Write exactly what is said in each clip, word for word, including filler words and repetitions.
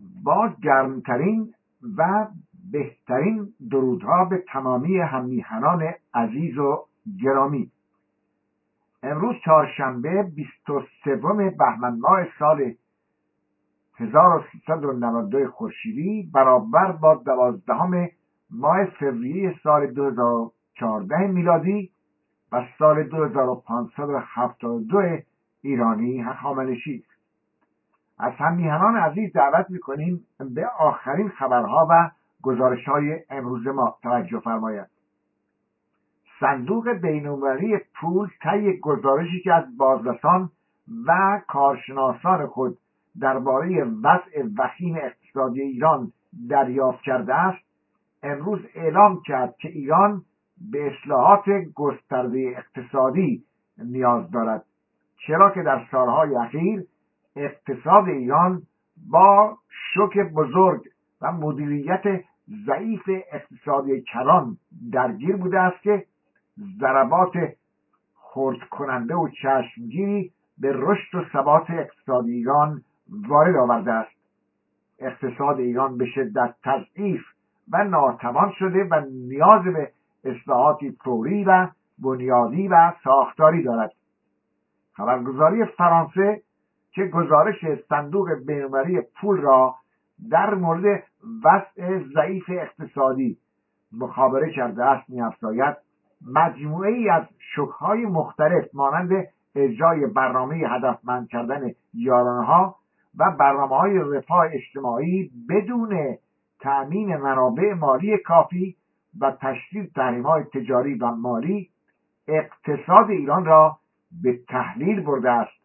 با گرمترین و بهترین درودها به تمامی هممیهنان عزیز و گرامی. امروز چهارشنبه بیست و سوم بهمن ماه سال هزار و سیصد و نود و دو خورشیدی برابر با دوازدهم ماه فوریه سال دو هزار و چهارده میلادی و سال دو هزار و پانصد و هفتاد و دو ایرانی هخامنشی. از هممیهنان عزیز دعوت میکنیم به آخرین خبرها و گزارش‌های امروز ما توجه فرمایند. صندوق بین‌المللی پول طی گزارشی که از بازرسان و کارشناسان خود درباره وضع وخیم اقتصادی ایران دریافت کرده است، امروز اعلام کرد که ایران به اصلاحات گسترده اقتصادی نیاز دارد، چرا که در سالهای اخیر اقتصاد ایران با شوک بزرگ و مدیریت ضعیف اقتصادی کلان درگیر بوده است که ضربات خرد کننده و چشمگیری به رشد و ثبات اقتصادی ایران وارد آورده است. اقتصاد ایران به شدت تضعیف و ناتوان شده و نیاز به اصلاحاتی فوری و بنیادی و ساختاری دارد. خبرگزاری فرانسه که گزارش صندوق بین‌المللی پول را در مورد وضع ضعیف اقتصادی مخابره کرده است می‌افزاید مجموعه ای از شوک‌های مختلف مانند اجرای برنامه هدفمند کردن یارانه‌ها و برنامه‌های رفاه اجتماعی بدون تأمین منابع مالی کافی و تشدید تحریم‌های تجاری و مالی اقتصاد ایران را به تحلیل برده است.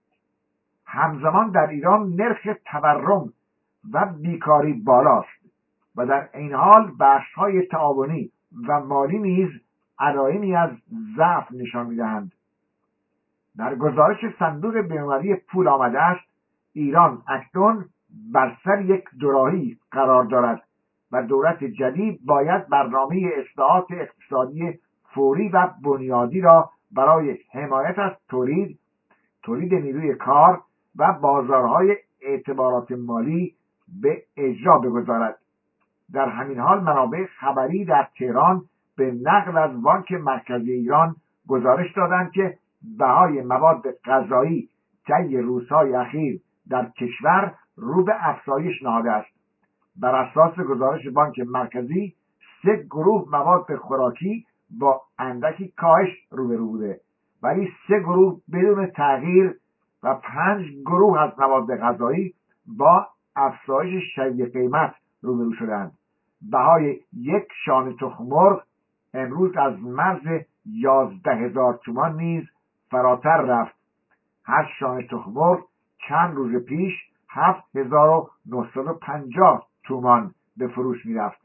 همزمان در ایران نرخ تورم و بیکاری بالاست و در این حال بخش‌های تعاونی و مالی نیز علائمی از ضعف نشان می‌دهند. در گزارش صندوق بین‌المللی پول آمده است ایران اکنون بر سر یک دوراهی قرار دارد و دولت جدید باید برنامه اصلاحات اقتصادی فوری و بنیادی را برای حمایت از تولید، تولید نیروی کار و بازارهای اعتبارات مالی به اجرا بگذارد. در همین حال منابع خبری در تهران به نقل از بانک مرکزی ایران گزارش دادند که بهای مواد غذایی طی روزهای اخیر در کشور رو به افزایش نهاده است. بر اساس گزارش بانک مرکزی سه گروه مواد خوراکی با اندکی کاهش روبرو بوده، ولی سه گروه بدون تغییر و پنج گروه از مواد غذایی با افزایش شدید قیمت روبرو شدند. بهای یک شانه تخم مرغ امروز از مرز یازده هزار تومان نیز فراتر رفت. هر شانه تخم مرغ چند روز پیش هفت هزار و نهصد و پنجاه تومان به فروش میرفت.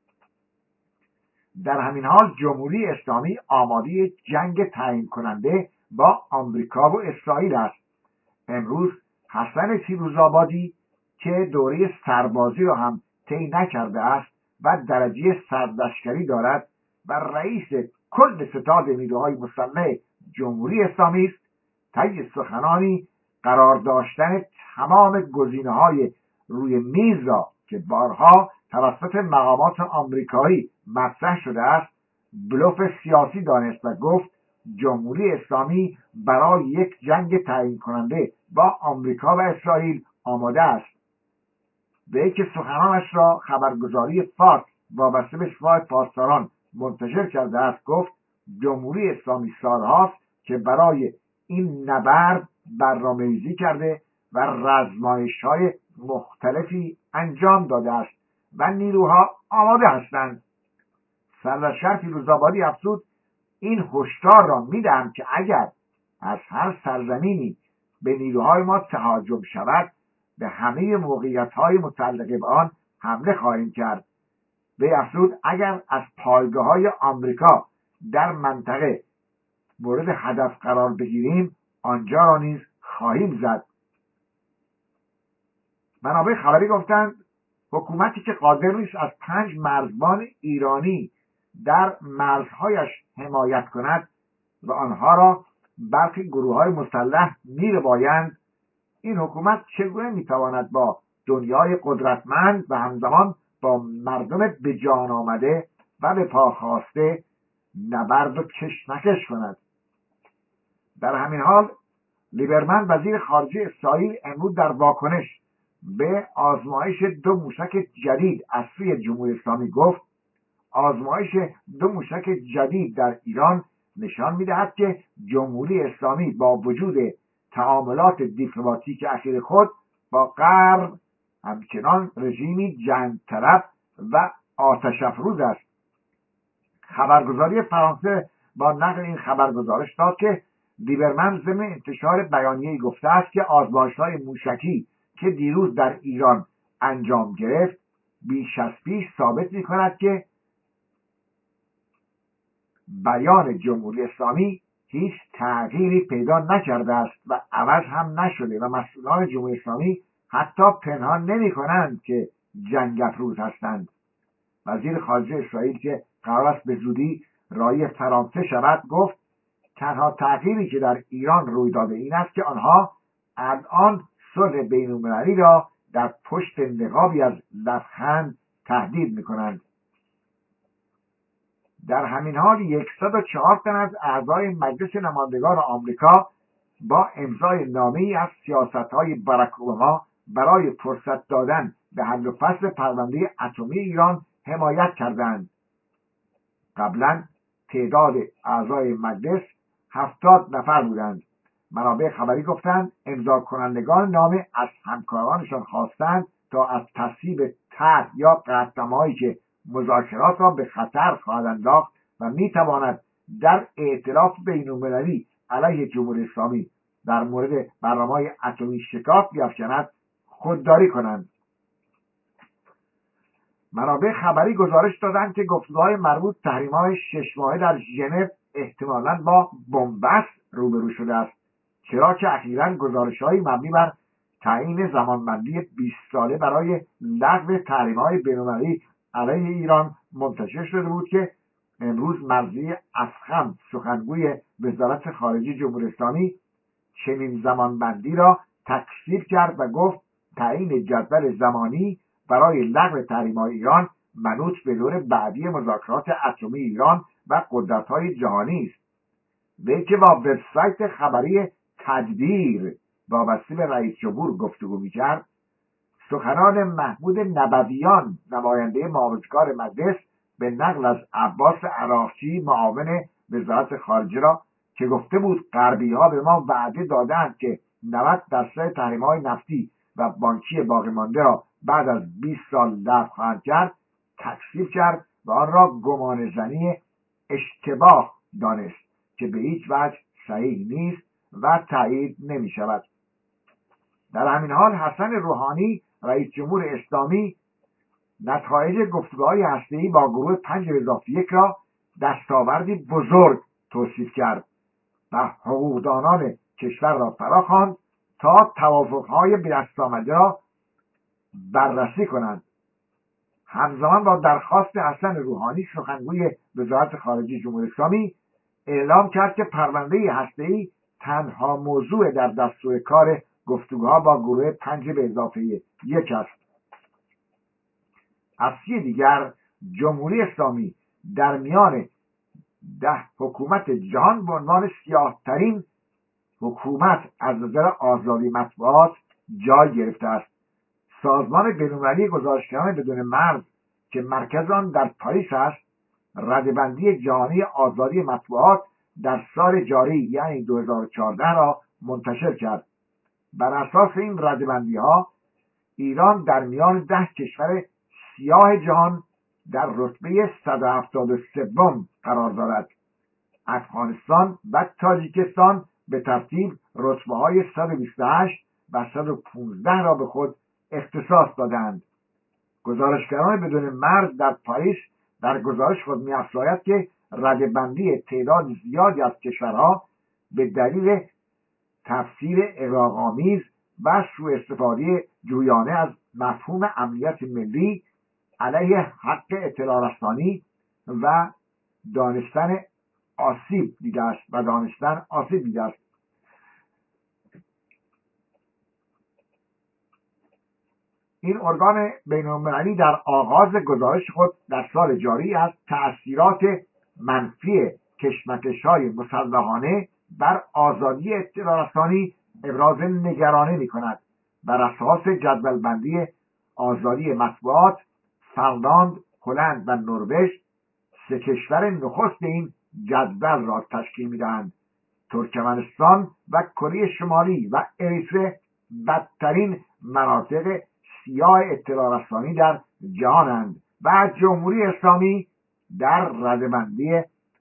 در همین حال جمهوری اسلامی آماده جنگ تعیین کننده با آمریکا و اسرائیل است. امروز حسن فیروزآبادی که دوره سربازی را هم طی نکرده است و درجه سرلشکری دارد و رئیس کل ستاد نیروهای مسلح جمهوری اسلامی است، طی سخنانی قرار داشتن تمام گزینه‌های روی میز را که بارها توسط مقامات آمریکایی مطرح شده است بلوف سیاسی دانست و گفت جمهوری اسلامی برای یک جنگ تعیین کننده با آمریکا و اسرائیل آماده است. به که سخنانش را خبرگزاری فارس وابسته به سپاه پاسداران منتشر کرده است گفت جمهوری اسلامی سالهاست که برای این نبرد برنامه‌ریزی کرده و رزمایش‌های مختلفی انجام داده است و نیروها آماده هستند. سرلشکر فیروزآبادی افزود این هشدار را میدهم که اگر از هر سرزمینی به نیروهای ما تهاجم شود به همه موقعیت‌های متعلق به آن حمله خواهیم کرد. به افزود اگر از پایگاه‌های آمریکا در منطقه مورد هدف قرار بگیریم آنجا را نیز خواهیم زد. منابع خبری گفتند حکومتی که قادر نیست از پنج مرزبان ایرانی در مرزهایش حمایت کند و آنها را برخی گروه‌های مسلح می‌ربایند، این حکومت چگونه می‌تواند با دنیای قدرتمند و همزمان با مردم به جان آمده و به پا خواسته نبرد و کشمکش کند. در همین حال لیبرمن وزیر خارجه اسرائیل امروز در واکنش به آزمایش دو موشک جدید از سوی جمهوری اسلامی گفت آزمایش دو موشک جدید در ایران نشان می‌دهد که جمهوری اسلامی با وجود تعاملات دیپلماتیک اخیر خود با غرب همچنان رژیمی جنگ طلب و آتش افروز است. خبرگزاری فرانسه با نقل این خبر گزارش داد که لیبرمن ضمن انتشار بیانیه‌ای گفته است که آزمایش‌های موشکی که دیروز در ایران انجام گرفت بیش از پیش ثابت می‌کند که بیان جمهوری اسلامی هیچ تغییری پیدا نکرده است و عوض هم نشده و مسئولان جمهوری اسلامی حتی پنهان نمی‌کنند که جنگ افروز هستند. وزیر خارجه اسرائیل که قرار است به زودی رایی فرانسه شود گفت تنها تغییری که در ایران روی داده این است که آنها الان صلح بین‌المللی را در پشت نقابی از لبخند تهدید می‌کنند. در همین حال صد و چهار تن از اعضای مجلس نمایندگان آمریکا با امضای نامه‌ای از سیاست‌های باراک اوباما برای فرصت دادن به حل و فصل پرونده اتمی ایران حمایت کردند. قبلا تعداد اعضای مجلس هفتاد نفر بودند. منابع خبری گفتند امضا کنندگان نامه از همکارانشان خواستند تا از تصویب طرح یا قطعنامه‌هایی که مذاکرات را به خطر خواهد انداخت و میتواند در ائتلاف بین‌المللی علیه جمهوری اسلامی در مورد برنامه‌های اتمی شکاف بیفکند خودداری کنند. منابع خبری گزارش دادند که گفتگوهای مربوط تحریم‌های شش ماهه در ژنو احتمالاً با بنبست روبرو شده است، چرا که اخیراً گزارش‌هایی مبنی بر تعیین زمانبندی بیست ساله برای لغو تحریم‌های بین‌المللی علیه ایران منتشر شده بود که امروز مرضیه افخم سخنگوی وزارت خارجه جمهوری اسلامی چنین زمانبندی را تکذیب کرد و گفت تعیین جدول زمانی برای لغو تحریم‌های ایران منوط به دور بعدی مذاکرات اتمی ایران و قدرت‌های جهانی است. وی که با وبسایت خبری تدبیر وابسته به رئیس جمهور گفتگو می‌کرد، سخنان محمود نبویان نماینده معاونتکار مجلس به نقل از عباس عراقچی معاون وزارت خارجه را که گفته بود غربی‌ها به ما وعده دادند که نود درصد تحریم‌های نفتی و بانکی باقی مانده را بعد از بیست سال لغو خواهند کرد، تکذیب کرد و آن را گمانه‌زنی اشتباه دانست که به هیچ وجه صحیح نیست و تایید نمی‌شود. در همین حال حسن روحانی رئیس جمهور اسلامی نتایج گفتگوهای هسته‌ای با گروه پنج به اضافه یک را دستاوردی بزرگ توصیف کرد و حقوقدانان کشور را فراخواند تا توافقهای به دست آمده را بررسی کنند. همزمان با درخواست حسن روحانی سخنگوی وزارت خارجه جمهوری اسلامی اعلام کرد که پرونده هسته‌ای تنها موضوع در دستور کار گفتگوها با گروه پنج به اضافه یک است. از سوی دیگر جمهوری اسلامی در میان ده حکومت جهان به عنوان سیاه‌ترین حکومت از نظر آزادی مطبوعات جای گرفته است. سازمان بین‌المللی گزارشگران بدون مرز که مرکز آن در پاریس است، رده‌بندی جهانی آزادی مطبوعات در سال جاری یعنی دو هزار و چهارده را منتشر کرد. بر اساس این رده‌بندی‌ها ایران در میان ده کشور سیاه جهان در رتبه صد و هفتاد و سه قرار دارد. افغانستان و تاجیکستان به ترتیب رتبه‌های صد و بیست و هشت و صد و پانزده را به خود اختصاص دادند. گزارشگران بدون مرز در پاریس در گزارش خود می‌افزاید که رده‌بندی تعداد زیادی از کشورها به دلیل تفسیر اغراق‌آمیز و سوء استفاده جویانه از مفهوم امنیت ملی علیه حق اطلاع رسانی و دانستن آسیب دیده است و دانستن آسیب دیده است. این ارگان بین‌المللی در آغاز گزارش خود در سال جاری از تأثیرات منفی کشمکش‌های مسلحانه بر آزادی اطلاع رسانی ابراز نگرانی می‌کند. بر اساس جدول‌بندی آزادی مطبوعات، فنلاند، هلند و نروژ سه کشور نخست این جدول را تشکیل می‌دهند. ترکمنستان و کره شمالی و اریتره بدترین مناطق سیاه اطلاع رسانی در جهانند و جمهوری اسلامی در رده‌بندی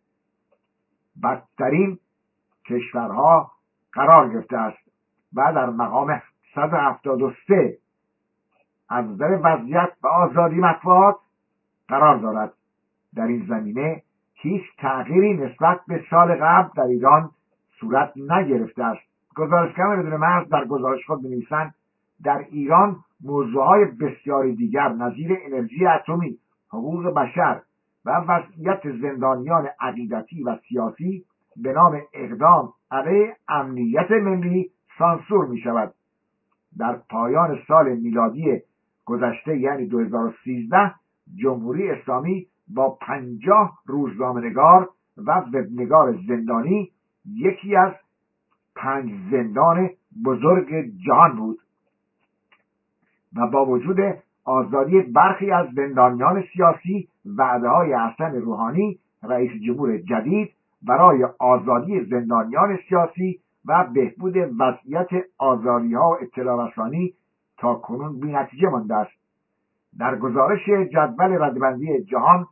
بدترین کشورها قرار گرفته است و در مقام صد و هفتاد و سه از نظر وضعیت و آزادی مطبوعات قرار دارد. در این زمینه هیچ تغییری نسبت به سال قبل در ایران صورت نگرفته است. گزارشگران بدون مرز در گزارش خود می‌نویسند در ایران موضوعهای بسیاری دیگر نظیر انرژی اتمی، حقوق بشر و وضعیت زندانیان عقیدتی و سیاسی به نام اقدام علیه امنیت ملی سانسور می شود. در پایان سال میلادی گذشته یعنی دو هزار و سیزده جمهوری اسلامی با پنجاه روزنامه‌نگار و وبنگار زندانی یکی از پنج زندان بزرگ جهان بود و با وجود آزادی برخی از زندانیان سیاسی وعده‌های حسن روحانی رئیس جمهور جدید برای آزادی زندانیان سیاسی و بهبود وضعیت آزادی‌ها و اطلاع رسانی تا کنون بی‌نتیجه مانده است. در گزارش جدول رده‌بندی جهان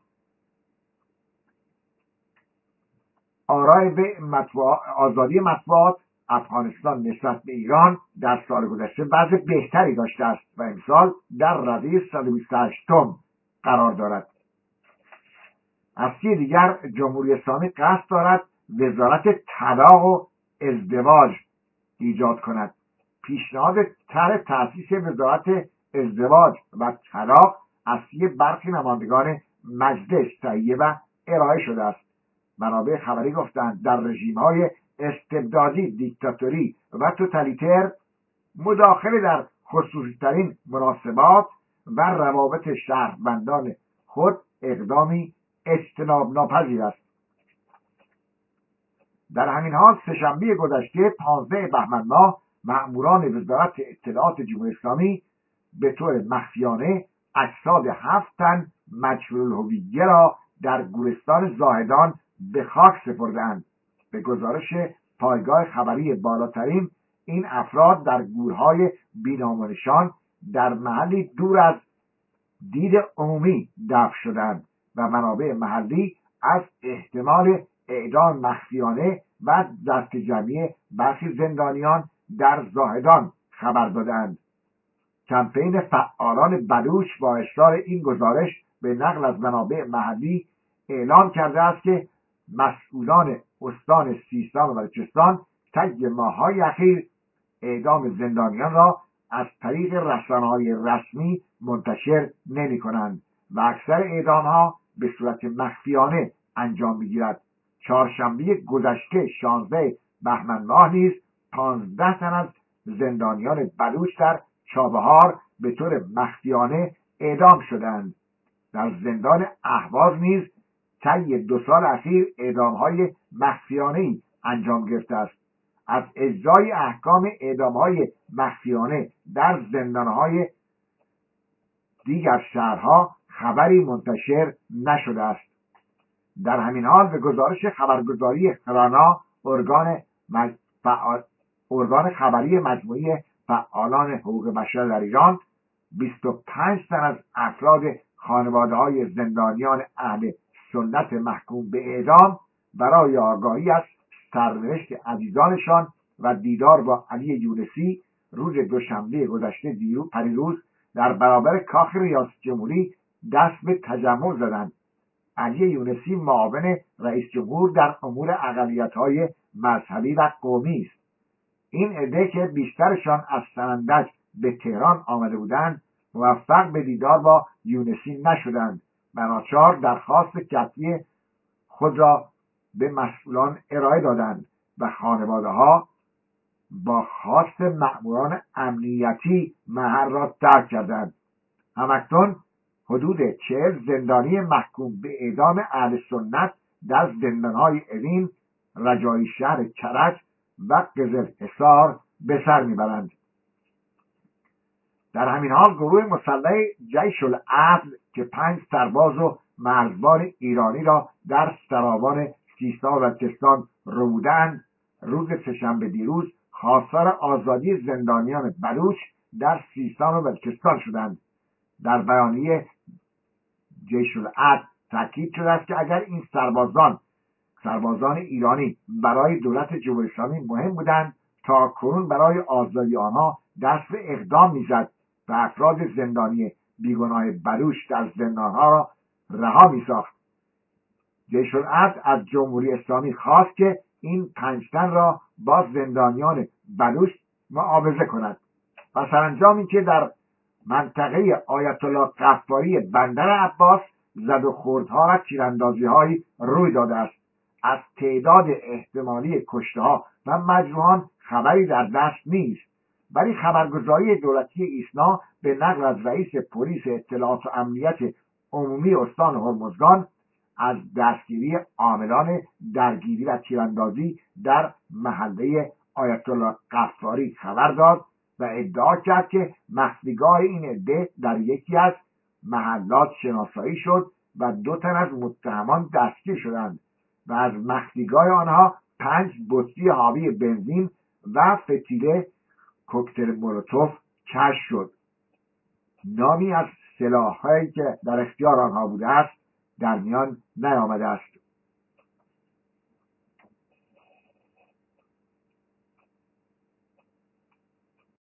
آرای به مطبوع... آزادی مطبوعات افغانستان نسبت به ایران در سال گذشته وضع بهتری داشته است و امسال در رده صد و بیست و هشتم قرار دارد. از سوی دیگر جمهوری اسلامی قصد دارد وزارت طلاق و ازدواج ایجاد کند. پیشنهاد طرح تأسیس وزارت ازدواج و طلاق از سوی برخی نمایندگان مجلس تهیه و ارائه شده است. منابع خبری گفتند در رژیم‌های استبدادی، دیکتاتوری و توتالیتر مداخله در خصوصی‌ترین مناسبات و روابط شهروندان خود اقدامی اجتناب ناپذیر است. در همین حال سه‌شنبه گذشته پانزده بهمن ماه مأموران وزارت اطلاعات جمهوری اسلامی به طور مخفیانه اجساد هفت تن مجهول الهویه را در گورستان زاهدان به خاک سپردند. به گزارش پایگاه خبری بالاترین این افراد در گورهای بی‌نام و نشان در محلی دور از دید عمومی دفن شدند و منابع محلی از احتمال اعدام مخفیانه و دست جمعی برخی زندانیان در زاهدان خبر دادند. کمپین فعالان بلوچ با اشاره این گزارش به نقل از منابع محلی اعلام کرده است که مسئولان استان سیستان و بلوچستان طی ماه‌های اخیر اعدام زندانیان را از طریق رسانه‌های رسمی منتشر نمی‌کنند و اکثر اعدام‌ها به صورت مخفیانه انجام می‌گیرد. چهارشنبه گذشته شانزده بهمن ماه نیز پانزده تن از زندانیان بلوچ در چابهار به طور مخفیانه اعدام شدند. در زندان اهواز نیز طی دو سال اخیر اعدام‌های مخفیانه‌ای انجام گرفته است. از اجرای احکام اعدام‌های مخفیانه در زندان‌های دیگر شهرها خبری منتشر نشده است. در همین حال به گزارش خبرگزاری خرانا ارگان مج... فعال... ارگان خبری مجموعی فعالان حقوق بشر در ایران بیست و پنج تن از افراد خانواده‌های زندانیان اهل سنت محکوم به اعدام برای آگاهی از سرنوشت عزیزانشان و دیدار با علی یونسی روز دوشنبه گذشته دیروز پریروز در برابر کاخ ریاست جمهوری دست به تجمع زدند. علی یونسی معاون رئیس جمهور در امور اقلیت‌های مذهبی و قومی است. این عده که بیشترشان از سنندج به تهران آمده بودند موفق به دیدار با یونسی نشدند و ناچار درخواست کتبی خود را به مسئولان ارائه دادند و خانواده‌ها با خواست مأموران امنیتی محل را ترک کردند. همکنون حدود چهل زندانی محکوم به اعدام اهل سنت در زندانهای اوین، رجایی شهر کرج و قزلحصار به سر میبرند. در همین حال گروه مسلح جیش العدل که پنج سرباز و مرزبان ایرانی را در سرابان سیستان و بلوچستان ربودند، روز سه‌شنبه دیروز خواستار آزادی زندانیان بلوچ در سیستان و بلوچستان شدند. در بیانیه جیش العدل تاکید شده است که اگر این سربازان سربازان ایرانی برای دولت جمهوری اسلامی مهم بودند، تا کنون برای آزادی آنها دست به اقدام میزد و افراد زندانی بیگناه بلوچ در زندانها را رها میساخت. جیش العدل از جمهوری اسلامی خواست که این پنج تن را با زندانیان بلوچ معاوضه کند و سرانجامی که در منطقه آیت الله غفاری بندر عباس زد و خوردها و تیراندازی‌هایی روی داده است. از تعداد احتمالی کشته‌ها و مجروحان خبری در دست نیست، ولی خبرگزاری دولتی ایسنا به نقل از رئیس پلیس اطلاعات و امنیت عمومی استان هرمزگان از دستگیری عاملان درگیری و تیراندازی در محله آیت الله غفاری خبر داد و ادعا کرد که مخفیگاه این عده در یکی از محلات شناسایی شد و دو تن از متهمان دستگیر شدند و از مخفیگاه آنها پنج بطری حاوی بنزین و فتیله کوکتل مولوتوف کشف شد. نامی از سلاح‌هایی که در اختیار آنها بوده است در میان نیامده است.